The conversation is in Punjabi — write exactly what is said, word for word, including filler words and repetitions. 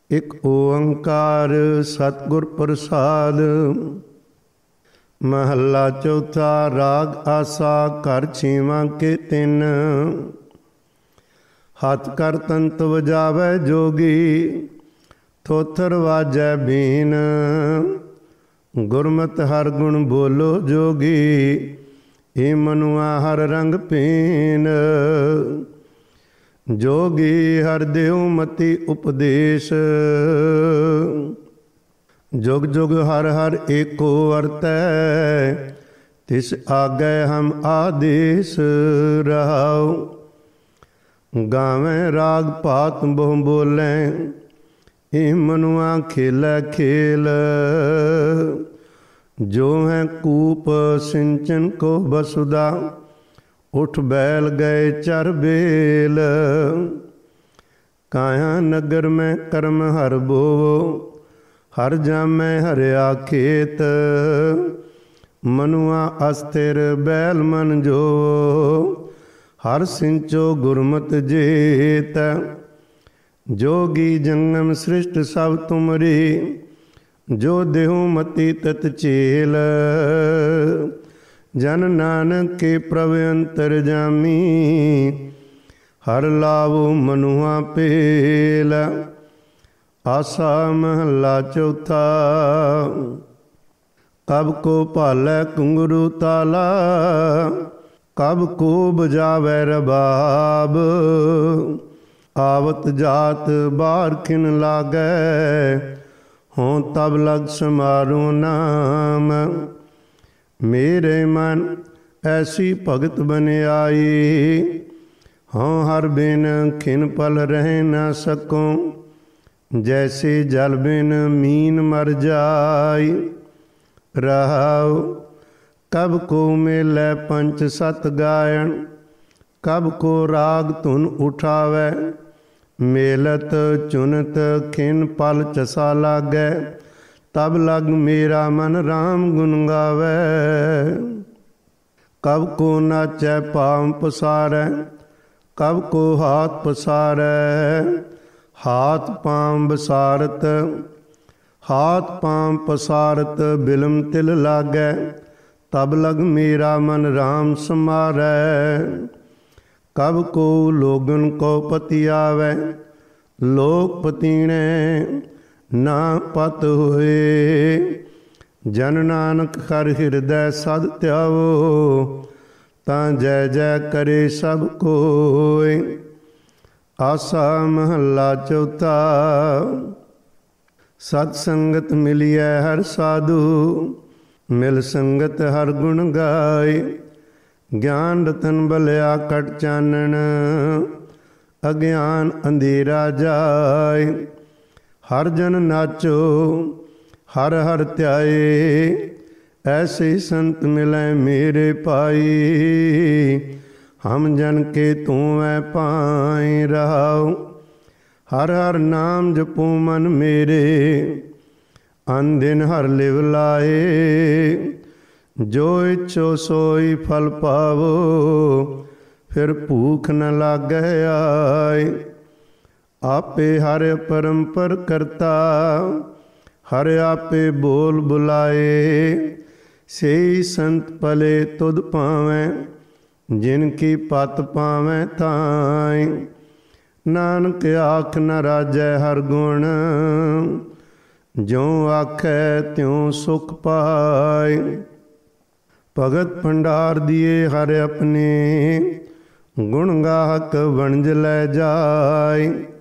ਇਕ ਓੰਕਾਰ ਸਤਿਗੁਰ ਪ੍ਰਸਾਦ। ਮਹੱਲਾ ਚੌਥਾ। ਰਾਗ ਆਸਾ ਘਰ ਛੇਵਾਂ ਕੇ ਤਿੰਨ। ਹੱਥ ਕਰ ਤੰਤ ਵਜਾਵੈ ਜੋਗੀ, ਥੋਥਰ ਵਾਜੈ ਬੀਨ। ਗੁਰਮਤਿ ਹਰ ਗੁਣ ਬੋਲੋ ਜੋਗੀ, ਏ ਮਨੁਆ ਹਰ ਰੰਗ ਪੀਨ। ਜੋਗੀ ਹਰ ਦਿਉ ਮਤੀ ਉਪਦੇਸ਼, ਜੁਗ ਜੁਗ ਹਰ ਹਰ ਏਕੋ ਵਰਤੈ। ਤਿਸ ਆਗੈ ਹਮ ਆਦੇਸ਼ ਰਹਾਉ। ਗਾਵੈ ਰਾਗ ਭਾਤ ਬਹੁ ਬੋਲੈ, ਏ ਮਨੁਆ ਖੇਲੈ ਖੇਲ। ਜੋ ਹੈ ਕੂਪ ਸਿੰਚਨ ਕੋ ਬਸੁਦਾ, ਉਠ ਬੈਲ ਗਏ ਚਰ ਬੇਲ। ਕਾਇਆ ਨਗਰ ਮੈਂ ਕਰਮ ਹਰ ਬੋਵੋ, ਹਰ ਜਾਮੈ ਹਰਿਆ ਖੇਤ। ਮਨੁਆ ਅਸਥਿਰ ਬੈਲ ਮਨ ਜੋ, ਹਰ ਸਿੰਚੋ ਗੁਰਮਤਿ ਜੇਤ। ਜੋਗੀ ਜੰਗਮ ਸ੍ਰਿਸ਼ਟ ਸਭ ਤੁਮਰੀ, ਜੋ ਦੇਹੁ ਮਤੀ ਤਤ ਚੇਲ। ਜਨ ਨਾਨਕ ਕੇ ਪ੍ਰਭ ਅੰਤਰ ਜਾਮੀ, ਹਰ ਲਾਵੋ ਮਨੁਆ ਪੇਲ। ਆਸਾ ਮਹੱਲਾ ਚੌਥਾ। ਕਬ ਕੋ ਭਾਲੈ ਘੁੰਘਰੂ ਤਾਲਾ, ਕਬ ਕੋ ਬਜਾਵੈ ਰਬਾਬ। ਆਵਤ ਜਾਤ ਬਾਰ ਖਿਨ ਲਾਗੈ, ਹੋਂ ਤਬ ਲਗ ਸਮਾਰੋ ਨਾਮ। ਮੇਰੇ ਮਨ ਐਸੀ ਭਗਤ ਬਨਿਆਈ, ਹੋਂ ਹਰ ਬਿਨ ਖਿਨ ਪਲ ਰਹਿ ਨਾ ਸਕੂੰ। ਜੈਸੇ ਜਲ ਬਿਨ ਮੀਨ ਮਰ ਜਾਈ, ਰਹਾਉ। ਕਬ ਕੋ ਮੇਲੈ ਪੰਚ ਸਤ ਗਾਇਣ, ਕਬ ਕੋ ਰਾਗ ਧੁਨ ਉਠਾਵੈ। ਮੇਲਤ ਚੁਨਤ ਖਿਨ ਪਲ ਚਸਾ ਲਾਗੈ, ਤਬ ਲਗ ਮੇਰਾ ਮਨ ਰਾਮ ਗੁਣ ਗਾਵੈ। ਕਬ ਕੋ ਨਾਚੈ ਭਾਵ ਪਸਾਰੈ, ਕਬ ਕੋ ਹਾਥ ਪਸਾਰੈ। ਹਾਥ ਪਾਂਵ ਬਸਾਰਤ, ਹਾਥ ਪਾਂਵ ਪਸਾਰਤ ਬਿਲਮ ਤਿਲ ਲਾਗੈ। ਤਬ ਲਗ ਮੇਰਾ ਮਨ ਰਾਮ ਸਮਾਰੈ। ਕਬ ਕੋ ਲੋਗਨ ਕੋ ਪਤੀ ਆਵੈ, ਲੋਕ ਪਤੀਣੈ ਨਾ ਪਤ ਹੋਏ। ਜਨ ਨਾਨਕ ਹਰਿ ਹਿਰਦੈ ਸਦ ਧਿਆਵੋ, ਤਾਂ ਜੈ ਜੈ ਕਰੇ ਸਭ ਕੋਇ। ਆਸਾ ਮਹੱਲਾ ਚੌਥਾ। ਸਤ ਸੰਗਤ ਮਿਲਿਐ ਹਰ ਸਾਧੂ, ਮਿਲ ਸੰਗਤ ਹਰ ਗੁਣ ਗਾਏ। ਗਿਆਨ ਰਤਨ ਬਲਿਆ ਕਟ ਚਾਨਣ, ਅਗਿਆਨ ਅੰਧੇਰਾ ਜਾਏ। ਹਰ ਜਨ ਨਾਚੋ ਹਰ ਹਰ ਧਿਆਏ, ਐਸੇ ਸੰਤ ਮਿਲੈ ਮੇਰੇ ਭਾਈ। ਹਮ ਜਨ ਕੇ ਤੂੰ ਐ ਪਾਈ, ਰਹਾਉ। ਹਰ ਹਰ ਨਾਮ ਜਪੋ ਮਨ ਮੇਰੇ, ਅਨਦਿਨ ਹਰ ਲਿਵ ਲਾਏ। ਜੋ ਇੱਛੋ ਸੋਈ ਫਲ ਪਾਵੋ, ਫਿਰ ਭੂਖ ਨ ਲਾਗੈ ਆਏ। ਆਪੇ ਹਰ ਪਰੰਪਰ ਕਰਤਾ, ਹਰ ਆਪੇ ਬੋਲ ਬੁਲਾਏ। ਸਈ ਸੰਤ ਪਲੇ ਤੁਧ ਪਾਵੈ, ਜਿਨ ਕੀ ਪਤ ਪਾਵੈ ਥਾਈ। ਨਾਨਕ ਆਖ ਨ ਰਾਜੈ ਹਰ ਗੁਣ, ਜਿਉ ਆਖੈ ਤਿਉ ਸੁਖ ਪਾਇ। ਭਗਤ ਭੰਡਾਰ ਦੀਏ ਹਰ ਆਪਣੇ, ਗੁਣ ਗਾਹਕ ਵਣਜ ਲੈ ਜਾਇ।